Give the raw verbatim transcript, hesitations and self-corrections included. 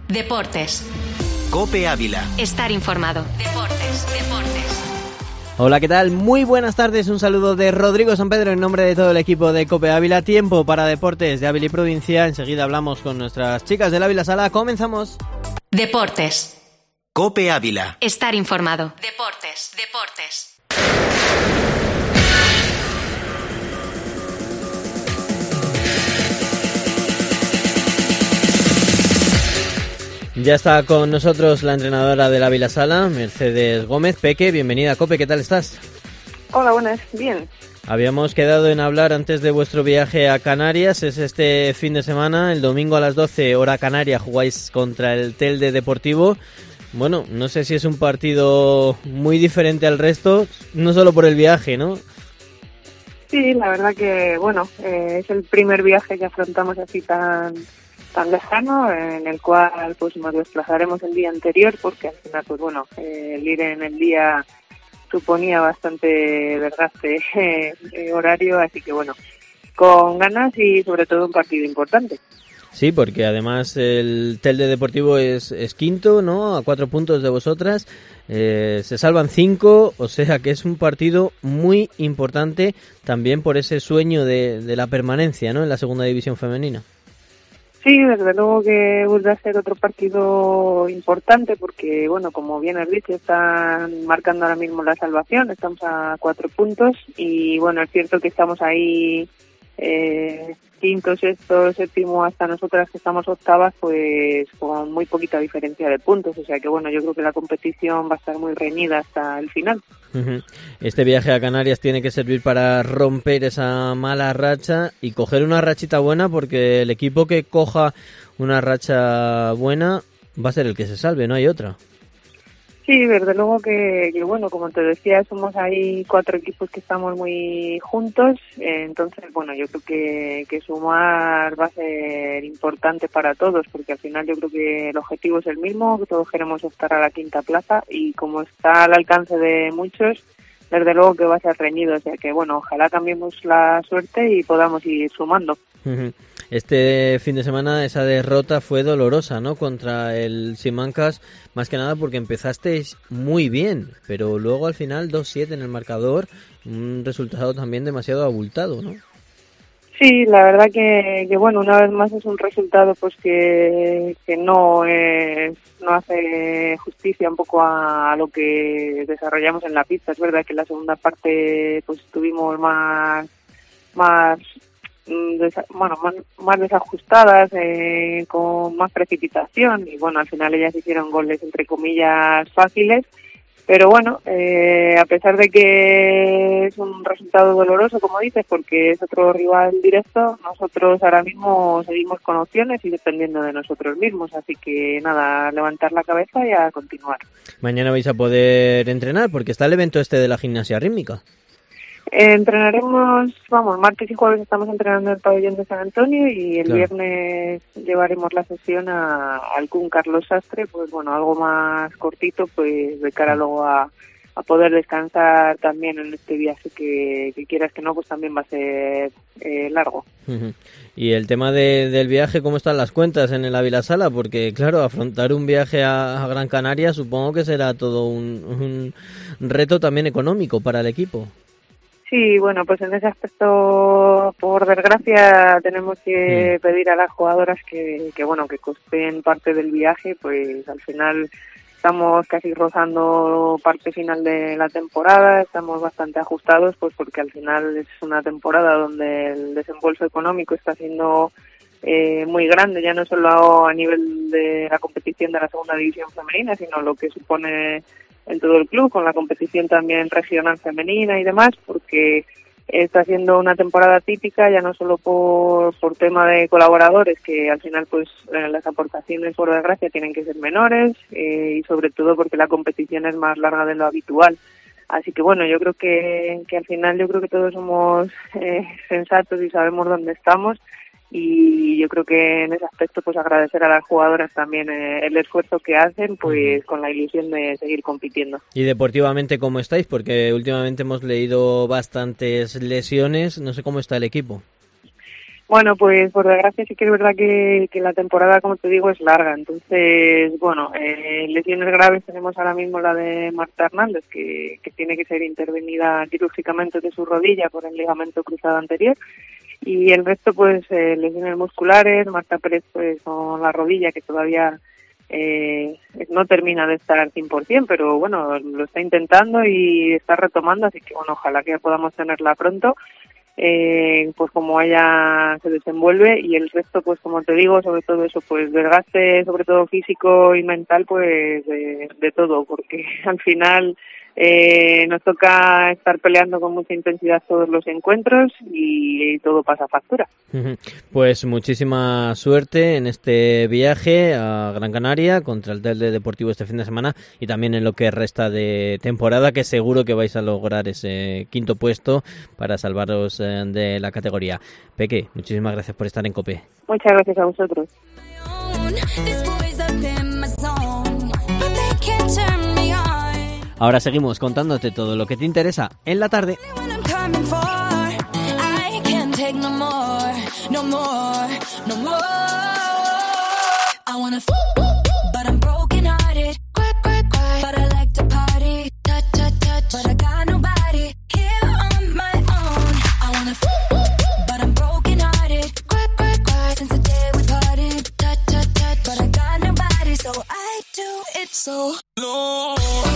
Deportes. COPE Ávila. Estar informado. Deportes, deportes. Hola, ¿qué tal? Muy buenas tardes, un saludo de Rodrigo San Pedro en nombre de todo el equipo de COPE Ávila. Tiempo para deportes de Ávila y provincia. Enseguida hablamos con nuestras chicas del Ávila Sala. Comenzamos. Deportes. COPE Ávila. Estar informado. Deportes, deportes. Ya está con nosotros la entrenadora del Ávila Sala, Mercedes Gómez. Peque, bienvenida a COPE, ¿qué tal estás? Hola, buenas, bien. Habíamos quedado en hablar antes de vuestro viaje a Canarias, es este fin de semana, el domingo a las doce, hora canaria, jugáis contra el Telde Deportivo. Bueno, no sé si es un partido muy diferente al resto, no solo por el viaje, ¿no? Sí, la verdad que, bueno, eh, es el primer viaje que afrontamos así tan... tan lejano, en el cual pues nos desplazaremos el día anterior, porque al final pues bueno, eh, el ir en el día suponía bastante desgaste eh, eh, horario, así que bueno, con ganas y sobre todo un partido importante. Sí, porque además el Telde Deportivo es, es quinto, ¿no? A cuatro puntos de vosotras, eh, se salvan cinco, o sea que es un partido muy importante también por ese sueño de, de la permanencia, ¿no? En la segunda división femenina. Sí, desde luego que vuelve a ser otro partido importante porque, bueno, como bien has dicho, están marcando ahora mismo la salvación, estamos a cuatro puntos y, bueno, es cierto que estamos ahí eh, quinto, sexto, séptimo, hasta nosotras que estamos octavas, pues con muy poquita diferencia de puntos, o sea que, bueno, yo creo que la competición va a estar muy reñida hasta el final. Este viaje a Canarias tiene que servir para romper esa mala racha y coger una rachita buena, porque el equipo que coja una racha buena va a ser el que se salve, no hay otra. Sí, desde luego que, que bueno, como te decía, somos ahí cuatro equipos que estamos muy juntos, eh, entonces, bueno, yo creo que, que sumar va a ser importante para todos, porque al final yo creo que el objetivo es el mismo, que todos queremos optar a la quinta plaza y como está al alcance de muchos, desde luego que va a ser reñido, o sea que, bueno, ojalá cambiemos la suerte y podamos ir sumando. Este fin de semana esa derrota fue dolorosa, ¿no? Contra el Simancas, más que nada porque empezasteis muy bien, pero luego al final dos siete en el marcador, un resultado también demasiado abultado, ¿no? Sí, la verdad que, que bueno, una vez más es un resultado pues que, que no es, no hace justicia un poco a, a lo que desarrollamos en la pista. Es verdad que en la segunda parte pues estuvimos más más Desa, bueno, más, más desajustadas, eh, con más precipitación y bueno, al final ellas hicieron goles entre comillas fáciles, pero bueno, eh, a pesar de que es un resultado doloroso, como dices, porque es otro rival directo, nosotros ahora mismo seguimos con opciones y dependiendo de nosotros mismos, así que nada, levantar la cabeza y a continuar. Mañana vais a poder entrenar porque está el evento este de la gimnasia rítmica. Eh, entrenaremos, vamos, martes y jueves estamos entrenando en el pabellón de San Antonio y el claro. viernes llevaremos la sesión a, al C U N Carlos Sastre, pues bueno, algo más cortito, pues de cara luego a, a poder descansar también en este viaje que, que quieras que no, pues también va a ser eh, largo. Uh-huh. Y el tema de, del viaje, ¿cómo están las cuentas en el Ávila Sala? Porque claro, afrontar un viaje a, a Gran Canaria supongo que será todo un, un reto también económico para el equipo. Sí, bueno, pues en ese aspecto, por desgracia, tenemos que sí. pedir a las jugadoras que, que, bueno, que costen parte del viaje, pues al final estamos casi rozando parte final de la temporada, estamos bastante ajustados, pues porque al final es una temporada donde el desembolso económico está siendo eh, muy grande, ya no solo a nivel de la competición de la segunda división femenina, sino lo que supone en todo el club, con la competición también regional femenina y demás, porque está siendo una temporada típica, ya no solo por, por tema de colaboradores, que al final pues eh, las aportaciones por desgracia tienen que ser menores, eh, y sobre todo porque la competición es más larga de lo habitual. Así que bueno, yo creo que, que al final yo creo que todos somos eh, sensatos y sabemos dónde estamos, y yo creo que en ese aspecto pues agradecer a las jugadoras también eh, el esfuerzo que hacen, pues con la ilusión de seguir compitiendo. Y deportivamente, ¿cómo estáis? Porque últimamente hemos leído bastantes lesiones, no sé cómo está el equipo. Bueno, pues por desgracia sí que es verdad que, que la temporada, como te digo, es larga. Entonces, bueno, eh, lesiones graves tenemos ahora mismo la de Marta Hernández, que, que tiene que ser intervenida quirúrgicamente de su rodilla por el ligamento cruzado anterior. Y el resto, pues, eh, lesiones musculares. Marta Pérez, pues, con la rodilla, que todavía eh, no termina de estar al cien por ciento, pero bueno, lo está intentando y está retomando, así que bueno, ojalá que podamos tenerla pronto. Eh, pues como ella se desenvuelve, y el resto, pues como te digo, sobre todo eso, pues desgaste, sobre todo físico y mental, pues de, de todo, porque al final eh, nos toca estar peleando con mucha intensidad todos los encuentros y, y todo pasa factura. Pues muchísima suerte en este viaje a Gran Canaria contra el Telde Deportivo este fin de semana y también en lo que resta de temporada, que seguro que vais a lograr ese quinto puesto para salvaros de la categoría. Peque, muchísimas gracias por estar en COPE. Muchas gracias a vosotros. Ahora seguimos contándote todo lo que te interesa en la tarde. So I do it so low.